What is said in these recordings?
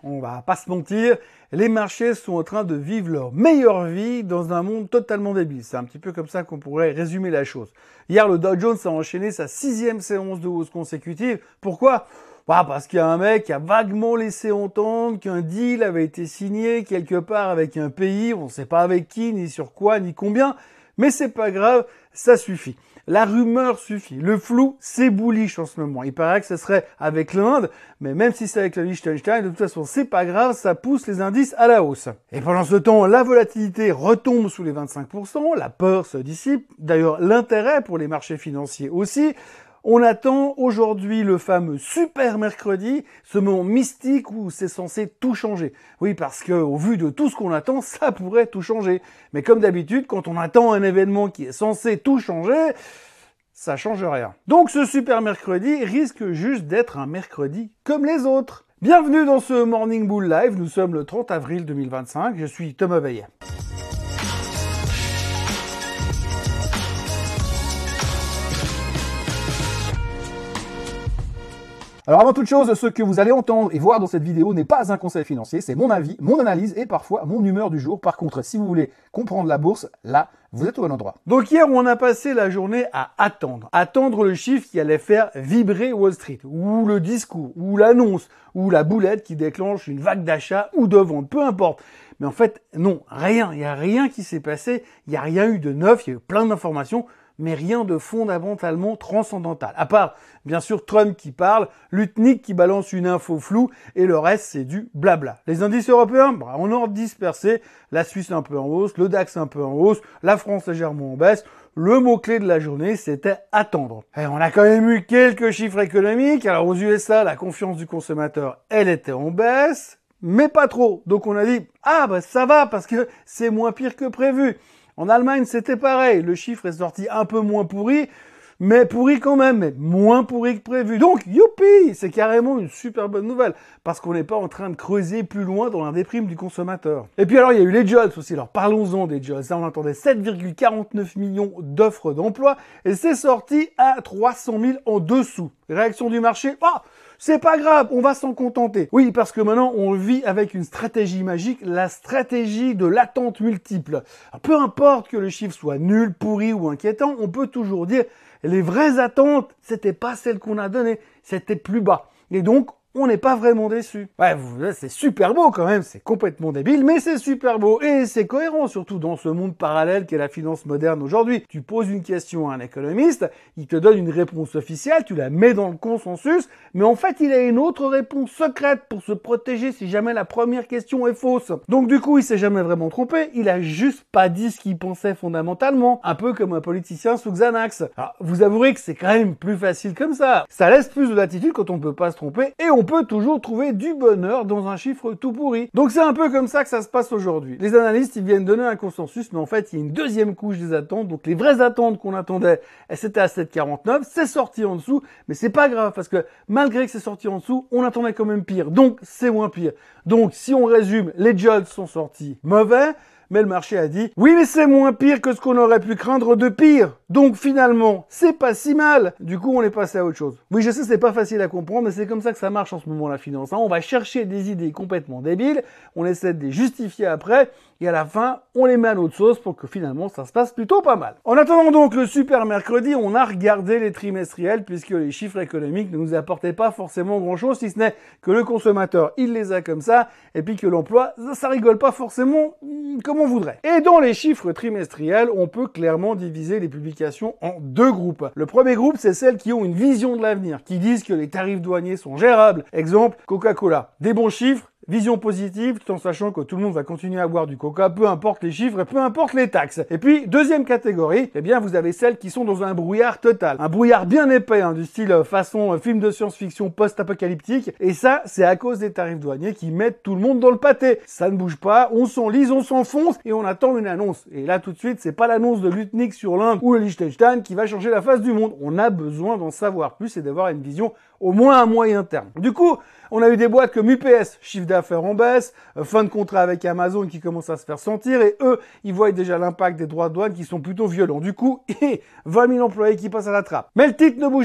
on va pas se mentir, les marchés sont en train de vivre leur meilleure vie dans un monde totalement débile. C'est un petit peu comme ça qu'on pourrait résumer la chose. Hier, le Dow Jones a enchaîné sa 6e séance de hausse consécutive. Pourquoi ? Parce qu'il y a un mec qui a vaguement laissé entendre qu'un deal avait été signé quelque part avec un pays, on ne sait pas avec qui, ni sur quoi, ni combien, mais c'est pas grave, ça suffit. La rumeur suffit. Le flou, c'est bullish en ce moment. Il paraît que ce serait avec l'Inde, mais même si c'est avec le Liechtenstein, de toute façon, c'est pas grave, ça pousse les indices à la hausse. Et pendant ce temps, la volatilité retombe sous les 25%, la peur se dissipe, d'ailleurs l'intérêt pour les marchés financiers aussi. On attend aujourd'hui le fameux super mercredi, ce moment mystique où c'est censé tout changer. Oui, parce que au vu de tout ce qu'on attend, ça pourrait tout changer. Mais comme d'habitude, quand on attend un événement qui est censé tout changer, ça change rien. Donc ce super mercredi risque juste d'être un mercredi comme les autres. Bienvenue dans ce Morning Bull Live, nous sommes le 30 avril 2025, je suis Thomas Veillet. Alors avant toute chose, ce que vous allez entendre et voir dans cette vidéo n'est pas un conseil financier, c'est mon avis, mon analyse et parfois mon humeur du jour. Par contre, si vous voulez comprendre la bourse, là, vous êtes au bon endroit. Donc hier, on a passé la journée à attendre le chiffre qui allait faire vibrer Wall Street, ou le discours, ou l'annonce, ou la boulette qui déclenche une vague d'achat ou de vente, peu importe. Mais en fait, non, rien, il n'y a rien qui s'est passé, il n'y a rien eu de neuf, il y a eu plein d'informations, mais rien de fondamentalement transcendantal. À part, bien sûr, Trump qui parle, Lutnick qui balance une info floue, et le reste, c'est du blabla. Les indices européens, en ordre dispersé, la Suisse un peu en hausse, le DAX un peu en hausse, la France légèrement en baisse. Le mot-clé de la journée, c'était attendre. Et on a quand même eu quelques chiffres économiques. Alors aux USA, la confiance du consommateur, elle était en baisse, mais pas trop. Donc on a dit, ça va, parce que c'est moins pire que prévu. En Allemagne, c'était pareil. Le chiffre est sorti un peu moins pourri, mais pourri quand même, mais moins pourri que prévu. Donc, youpi! C'est carrément une super bonne nouvelle, parce qu'on n'est pas en train de creuser plus loin dans la déprime du consommateur. Et puis alors, il y a eu les jobs aussi. Alors, parlons-en des jobs. Ça, on attendait 7,49 millions d'offres d'emploi, et c'est sorti à 300 000 en dessous. Réaction du marché, c'est pas grave, on va s'en contenter. Oui, parce que maintenant, on vit avec une stratégie magique, la stratégie de l'attente multiple. Alors, peu importe que le chiffre soit nul, pourri ou inquiétant, on peut toujours dire les vraies attentes, c'était pas celles qu'on a données, c'était plus bas. Et donc, on n'est pas vraiment déçu. Ouais, c'est super beau quand même, c'est complètement débile, mais c'est super beau et c'est cohérent, surtout dans ce monde parallèle qu'est la finance moderne aujourd'hui. Tu poses une question à un économiste, il te donne une réponse officielle, tu la mets dans le consensus, mais en fait, il a une autre réponse secrète pour se protéger si jamais la première question est fausse. Donc du coup, il s'est jamais vraiment trompé, il a juste pas dit ce qu'il pensait fondamentalement, un peu comme un politicien sous Xanax. Alors, vous avouerez que c'est quand même plus facile comme ça. Ça laisse plus de latitude quand on peut pas se tromper et on peut toujours trouver du bonheur dans un chiffre tout pourri. Donc c'est un peu comme ça que ça se passe aujourd'hui. Les analystes, ils viennent donner un consensus, mais en fait, il y a une deuxième couche des attentes. Donc les vraies attentes qu'on attendait, c'était à 7,49, c'est sorti en dessous, mais c'est pas grave parce que malgré que c'est sorti en dessous, on attendait quand même pire. Donc c'est moins pire. Donc si on résume, les jobs sont sortis mauvais, mais le marché a dit « Oui, mais c'est moins pire que ce qu'on aurait pu craindre de pire. Donc finalement, c'est pas si mal. » Du coup, on est passé à autre chose. Oui, je sais, c'est pas facile à comprendre, mais c'est comme ça que ça marche en ce moment, la finance. On va chercher des idées complètement débiles, on essaie de les justifier après, et à la fin, on les met à notre sauce pour que finalement, ça se passe plutôt pas mal. En attendant donc le super mercredi, on a regardé les trimestriels, puisque les chiffres économiques ne nous apportaient pas forcément grand-chose, si ce n'est que le consommateur, il les a comme ça, et puis que l'emploi, ça rigole pas forcément comme on voudrait. Et dans les chiffres trimestriels, on peut clairement diviser les publications en deux groupes. Le premier groupe, c'est celles qui ont une vision de l'avenir, qui disent que les tarifs douaniers sont gérables. Exemple, Coca-Cola. Des bons chiffres, vision positive, tout en sachant que tout le monde va continuer à boire du coca, peu importe les chiffres et peu importe les taxes. Et puis, deuxième catégorie, vous avez celles qui sont dans un brouillard total. Un brouillard bien épais, du style façon film de science-fiction post-apocalyptique. Et ça, c'est à cause des tarifs douaniers qui mettent tout le monde dans le pâté. Ça ne bouge pas, on s'enlise, on s'enfonce et on attend une annonce. Et là, tout de suite, c'est pas l'annonce de Lutnick sur l'Inde ou le Liechtenstein qui va changer la face du monde. On a besoin d'en savoir plus et d'avoir une vision au moins à moyen terme. Du coup, on a eu des boîtes comme UPS, chiffre d'affaires en baisse, fin de contrat avec Amazon qui commence à se faire sentir, et eux, ils voient déjà l'impact des droits de douane qui sont plutôt violents. Du coup, 20 000 employés qui passent à la trappe. Mais le titre ne bougeait pas.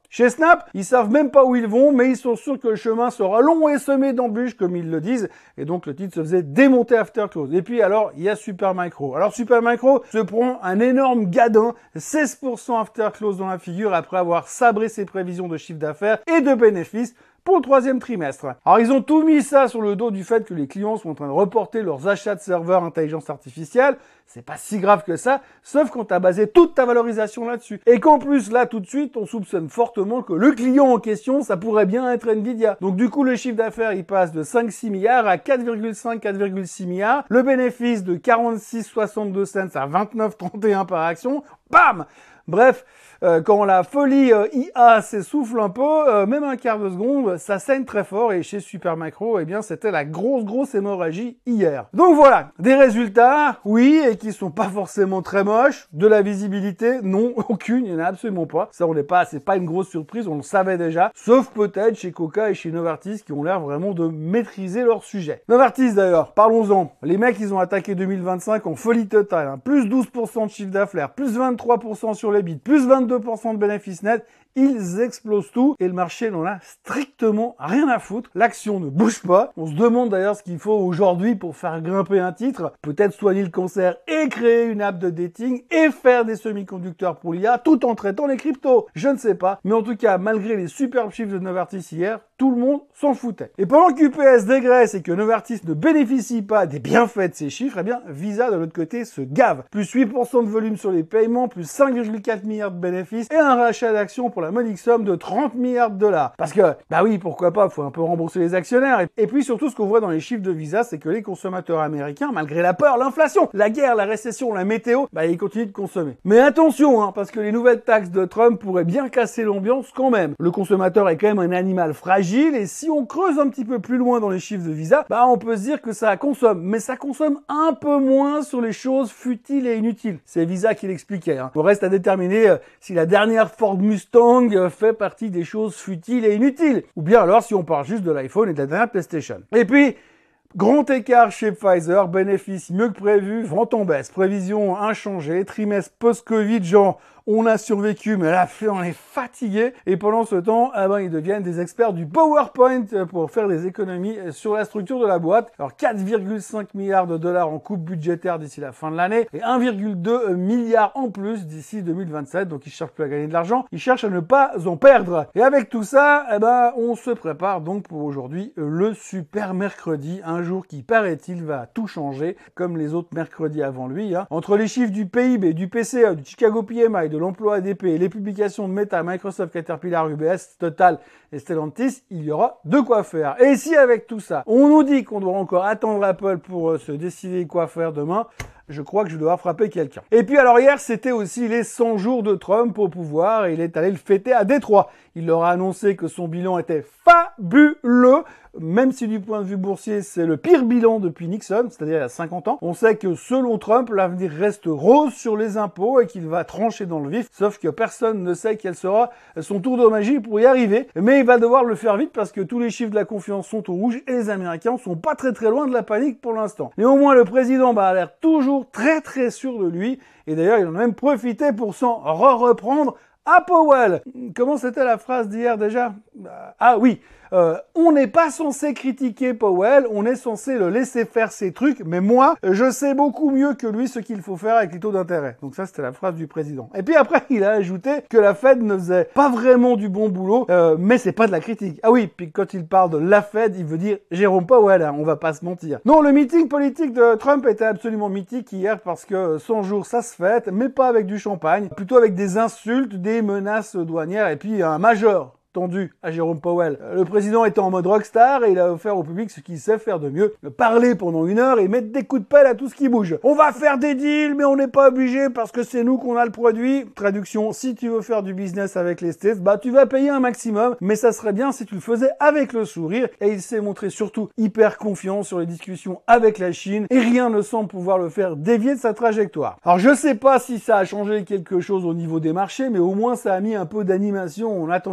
Chez Snap, ils savent même pas où ils vont, mais ils sont sûrs que le chemin sera long et semé d'embûches, comme ils le disent. Et donc, le titre se faisait démonter after close. Et puis, alors, il y a Supermicro. Alors, Supermicro se prend un énorme gadin, 16% after close dans la figure après avoir sabré ses prévisions de chiffre d'affaires et de bénéfices pour le troisième trimestre. Alors, ils ont tout mis ça sur le dos du fait que les clients sont en train de reporter leurs achats de serveurs intelligence artificielle. C'est pas si grave que ça, sauf quand t'as basé toute ta valorisation là-dessus. Et qu'en plus, là, tout de suite, on soupçonne fortement que le client en question, ça pourrait bien être Nvidia. Donc, du coup, le chiffre d'affaires, il passe de 5,6 milliards à 4,5, 4,6 milliards. Le bénéfice de 46,62 cents à 29,31 par action. Bam! Bref, quand la folie IA s'essouffle un peu, même un quart de seconde, ça saigne très fort et chez Supermicro, eh bien, c'était la grosse hémorragie hier. Donc voilà, des résultats, oui, et qui sont pas forcément très moches. De la visibilité, non, aucune, il n'y en a absolument pas. Ça, c'est pas une grosse surprise, on le savait déjà. Sauf peut-être chez Coca et chez Novartis qui ont l'air vraiment de maîtriser leur sujet. Novartis d'ailleurs, parlons-en. Les mecs, ils ont attaqué 2025 en folie totale, hein. Plus 12% de chiffre d'affaires, plus 23% sur les bits, plus 22% de bénéfices nets, ils explosent tout et le marché n'en a strictement rien à foutre. L'action ne bouge pas. On se demande d'ailleurs ce qu'il faut aujourd'hui pour faire grimper un titre. Peut-être soigner le cancer et créer une app de dating et faire des semi-conducteurs pour l'IA tout en traitant les cryptos. Je ne sais pas. Mais en tout cas, malgré les superbes chiffres de Novartis hier, tout le monde s'en foutait. Et pendant qu'UPS dégraisse et que Novartis ne bénéficie pas des bienfaits de ces chiffres, eh bien, Visa de l'autre côté se gave. Plus 8% de volume sur les paiements, plus 5,4 milliards de bénéfices et un rachat d'actions pour la modique somme de 30 milliards de dollars. Parce que, bah oui, pourquoi pas, faut un peu rembourser les actionnaires. Et puis surtout, ce qu'on voit dans les chiffres de Visa, c'est que les consommateurs américains, malgré la peur, l'inflation, la guerre, la récession, la météo, bah ils continuent de consommer. Mais attention, hein, parce que les nouvelles taxes de Trump pourraient bien casser l'ambiance quand même. Le consommateur est quand même un animal fragile et si on creuse un petit peu plus loin dans les chiffres de Visa, bah on peut se dire que ça consomme. Mais ça consomme un peu moins sur les choses futiles et inutiles. C'est Visa qui l'expliquait. Hein. Il reste à déterminer si la dernière Ford Mustang fait partie des choses futiles et inutiles. Ou bien alors si on parle juste de l'iPhone et de la dernière PlayStation. Et puis, grand écart chez Pfizer, bénéfice mieux que prévu, vente en baisse, prévision inchangée, trimestre post-Covid, genre on a survécu, mais là, on est fatigué. Et pendant ce temps, eh ben, ils deviennent des experts du PowerPoint pour faire des économies sur la structure de la boîte. Alors, 4,5 milliards de dollars en coupe budgétaire d'ici la fin de l'année et 1,2 milliard en plus d'ici 2027. Donc, ils cherchent plus à gagner de l'argent. Ils cherchent à ne pas en perdre. Et avec tout ça, eh ben, on se prépare donc pour aujourd'hui le super mercredi. Un jour qui, paraît-il, va tout changer, comme les autres mercredis avant lui. Hein. Entre les chiffres du PIB, du PCE, du Chicago PMI, de l'emploi ADP et les publications de Meta, Microsoft, Caterpillar, UBS, Total et Stellantis, il y aura de quoi faire. Et si avec tout ça, on nous dit qu'on doit encore attendre Apple pour se décider quoi faire demain, je crois que je dois frapper quelqu'un. Et puis alors hier, c'était aussi les 100 jours de Trump au pouvoir et il est allé le fêter à Détroit. Il leur a annoncé que son bilan était fabuleux, même si du point de vue boursier, c'est le pire bilan depuis Nixon, c'est-à-dire il y a 50 ans. On sait que selon Trump, l'avenir reste rose sur les impôts et qu'il va trancher dans le vif, sauf que personne ne sait quel sera son tour de magie pour y arriver. Mais il va devoir le faire vite parce que tous les chiffres de la confiance sont au rouge et les Américains sont pas très loin de la panique pour l'instant. Néanmoins, le président a l'air toujours très sûr de lui et d'ailleurs, il en a même profité pour s'en reprendre à Powell. Comment c'était la phrase d'hier déjà? Ah oui, on n'est pas censé critiquer Powell, on est censé le laisser faire ses trucs, mais moi, je sais beaucoup mieux que lui ce qu'il faut faire avec les taux d'intérêt. Donc ça, c'était la phrase du président. Et puis après, il a ajouté que la Fed ne faisait pas vraiment du bon boulot, mais c'est pas de la critique. Ah oui, puis quand il parle de la Fed, il veut dire Jérôme Powell, hein, on va pas se mentir. Non, le meeting politique de Trump était absolument mythique hier parce que 100 jours, ça se fête, mais pas avec du champagne, plutôt avec des insultes, des menaces douanières et puis un major tendu à Jérôme Powell. Le président était en mode rockstar et il a offert au public ce qu'il sait faire de mieux, parler pendant 1 heure et mettre des coups de pelle à tout ce qui bouge. On va faire des deals, mais on n'est pas obligé parce que c'est nous qu'on a le produit. Traduction, si tu veux faire du business avec les States, bah tu vas payer un maximum, mais ça serait bien si tu le faisais avec le sourire. Et il s'est montré surtout hyper confiant sur les discussions avec la Chine et rien ne semble pouvoir le faire dévier de sa trajectoire. Alors je sais pas si ça a changé quelque chose au niveau des marchés, mais au moins ça a mis un peu d'animation en attendant ce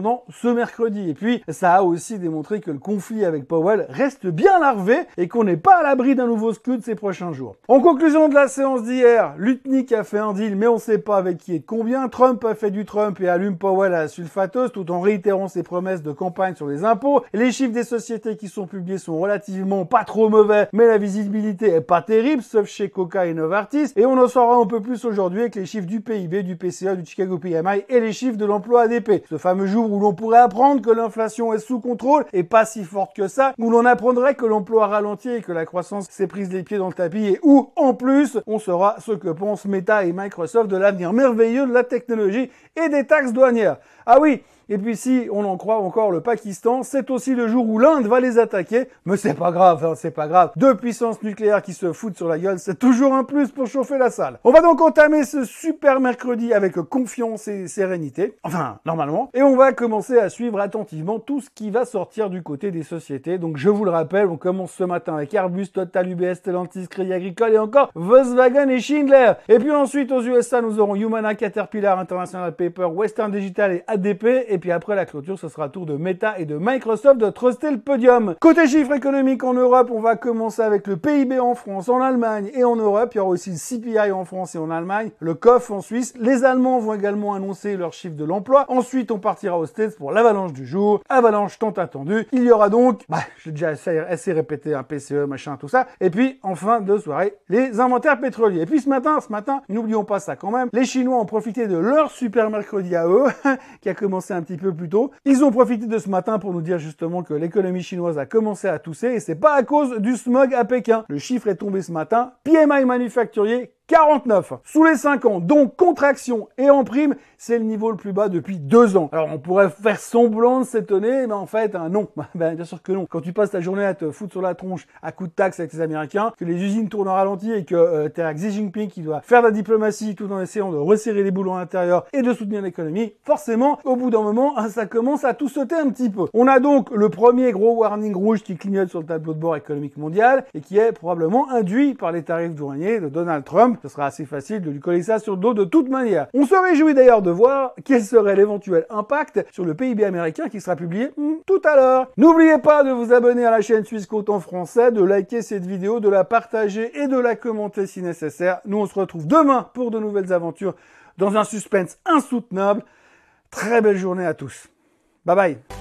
ce mercredi. Et puis, ça a aussi démontré que le conflit avec Powell reste bien larvé et qu'on n'est pas à l'abri d'un nouveau scud ces prochains jours. En conclusion de la séance d'hier, Lutnick a fait un deal, mais on ne sait pas avec qui et de combien. Trump a fait du Trump et allume Powell à la sulfateuse tout en réitérant ses promesses de campagne sur les impôts. Les chiffres des sociétés qui sont publiés sont relativement pas trop mauvais, mais la visibilité est pas terrible, sauf chez Coca et Novartis. Et on en saura un peu plus aujourd'hui avec les chiffres du PIB, du PCE, du Chicago PMI et les chiffres de l'emploi ADP. Ce fameux jour où l'on pourrait apprendre que l'inflation est sous contrôle et pas si forte que ça, où l'on apprendrait que l'emploi a ralenti et que la croissance s'est prise les pieds dans le tapis et où, en plus, on saura ce que pensent Meta et Microsoft de l'avenir merveilleux de la technologie et des taxes douanières. Ah oui, et puis si on en croit encore le Pakistan, c'est aussi le jour où l'Inde va les attaquer. Mais c'est pas grave, hein, c'est pas grave. Deux puissances nucléaires qui se foutent sur la gueule, c'est toujours un plus pour chauffer la salle. On va donc entamer ce super mercredi avec confiance et sérénité. Enfin, normalement. Et on va commencer à suivre attentivement tout ce qui va sortir du côté des sociétés. Donc je vous le rappelle, on commence ce matin avec Airbus, Total, UBS, Stellantis, Crédit Agricole et encore Volkswagen et Schindler. Et puis ensuite aux USA, nous aurons Humana, Caterpillar, International Paper, Western Digital et ADP. Et puis après la clôture, ce sera le tour de Meta et de Microsoft de truster le podium. Côté chiffres économiques en Europe, on va commencer avec le PIB en France, en Allemagne et en Europe. Il y aura aussi le CPI en France et en Allemagne, le COF en Suisse. Les Allemands vont également annoncer leurs chiffres de l'emploi. Ensuite, on partira aux States pour l'avalanche du jour. Avalanche tant attendue. Il y aura donc, j'ai déjà assez répété, un PCE, machin, tout ça. Et puis, en fin de soirée, les inventaires pétroliers. Et puis ce matin, n'oublions pas ça quand même, les Chinois ont profité de leur super mercredi à eux, qui a commencé un petit peu plus tôt. Ils ont profité de ce matin pour nous dire justement que l'économie chinoise a commencé à tousser et c'est pas à cause du smog à Pékin. Le chiffre est tombé ce matin. PMI manufacturier 49. Sous les 5 ans, donc contraction et en prime, c'est le niveau le plus bas depuis 2 ans. Alors on pourrait faire semblant de s'étonner, mais en fait, non. Bien sûr que non. Quand tu passes ta journée à te foutre sur la tronche à coups de taxes avec les Américains, que les usines tournent en ralenti et que t'es avec Xi Jinping qui doit faire de la diplomatie tout en essayant de resserrer les boulons à l'intérieur et de soutenir l'économie, forcément, au bout d'un moment, ça commence à tout sauter un petit peu. On a donc le premier gros warning rouge qui clignote sur le tableau de bord économique mondial et qui est probablement induit par les tarifs douaniers de Donald Trump. Ce sera assez facile de lui coller ça sur le dos de toute manière. On se réjouit d'ailleurs de voir quel serait l'éventuel impact sur le PIB américain qui sera publié tout à l'heure. N'oubliez pas de vous abonner à la chaîne Suisse Côte en français, de liker cette vidéo, de la partager et de la commenter si nécessaire. Nous on se retrouve demain pour de nouvelles aventures dans un suspense insoutenable. Très belle journée à tous. Bye bye.